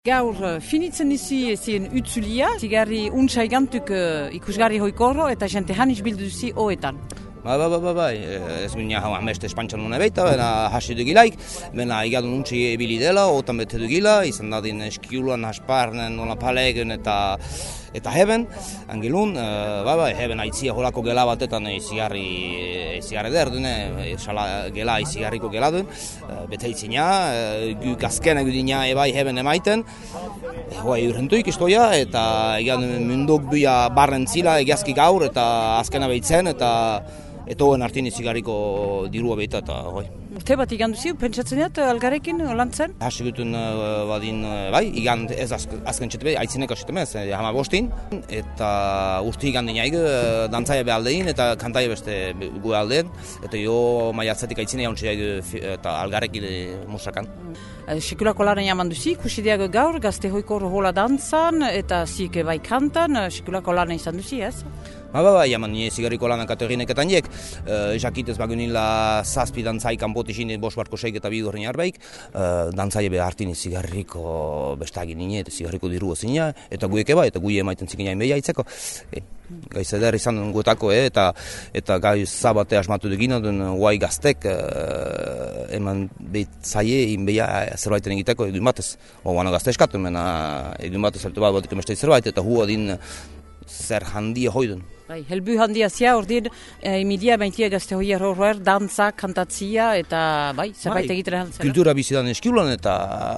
Gaur finitzen izi ezin utzulia, zigarri untsa igantuk ikusgarri hoikorro eta jente hanis bildu duzi hoetan. Bai, ez ginen hau ameste espantxan nuna beita, bena hasi dugilaik, bena igadun untsi ebili dela, otan bete dugila, izan dadin eskiulan, hasparnen, nola palegen eta heben, angilun, heben aitzia holako gela batetan izigarri derdune, gela izigarriko gela duen, bete itzina, guk azkenak dina ebai heben emaiten, hoa urrentuik istoia, eta igadun munduk buia barren zila, egiazki gaur, eta azkena behitzen, eta hoen artin izigarriko dirua behita eta hoi. Urte bat igan duzi, pentsatzen dut algarekin lantzen? Hasi gutun badin, bai, igan ez azken txetebe, aitzinek asiteme, hama bostin, eta urte igan dinaik dantzaia behaldein eta kantaia beste gu aldein, eta jo maiatzatik aitzine jauntziak eta algarekin musakan. Sekulako laren jaman duzi, ikusideak gaur, gazte hoikor hola dantzan, eta zik bai kantan, sekulako laren izan duzi, ez? Bai, jaman nire zigarriko lanak aterrineketan jek, jakitez bagunila zazpi dantzai kanpotixin bos barko seik eta bidurren jarbaik, dantzaia be hartin zigarriko bestagin nire eta zigarriko diru zina, eta guek eba, eta gui emaiten zikin jain behia itzeko. Gaiz eder izan duen gutako, eta gaiz zabate asmatu dugina duen guai gaztek, eman behit zaie, inbeia zerbaiten egiteko edun batez. Oana gazte eskatu, edun batez altu bat batik emestei zerbait, eta hua din zer handia hoidun. Helbu handia zia, ordin, emilia baintia gazte hoier horroer, dantza, kantatzia, eta zerbait egitera hantzera. Kultura bizidan eskiulan, eta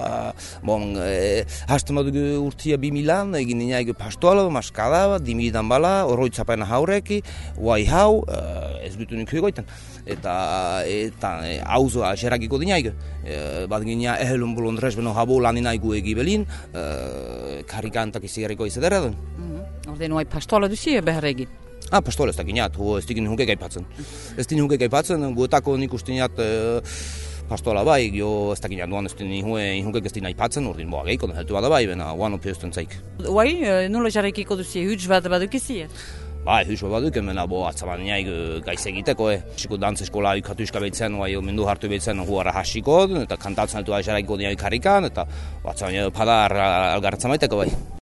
hasten badugu urtia 2000an, egin ninaik pastoala, maskada, dimidan bala, horroitzapaina haureki, guai hau, ez dutu nik egoitan. Eta hauzo aserakiko dinaik, bat gina ehelun bolondrez beno habo laninaiku egibelin, karikantak izigarriko izedera duen. Orden, oai pastoala duzi behar egin? Pastola ez da ginat, ez digin hunkek aipatzen. Ez din hunkek aipatzen, guetako nik usteneat pastola bai, ez da ginat duan ez din hunkek ez din aipatzen, ordin boa geiko, heltu bada bai, bena guan opiosten zaik. Oai, nola jarrekiko duzi, huts bat badukizi? Bai, huts bat baduken, bena atzaban niaik gaiz egiteko, Siko dantz eskola ikatu iska behitzen, mendu hartu behitzen huara hasiko, eta kantatzen altu jarrekiko niaik harrikan, eta atzaban padar algarratzen baiteko bai.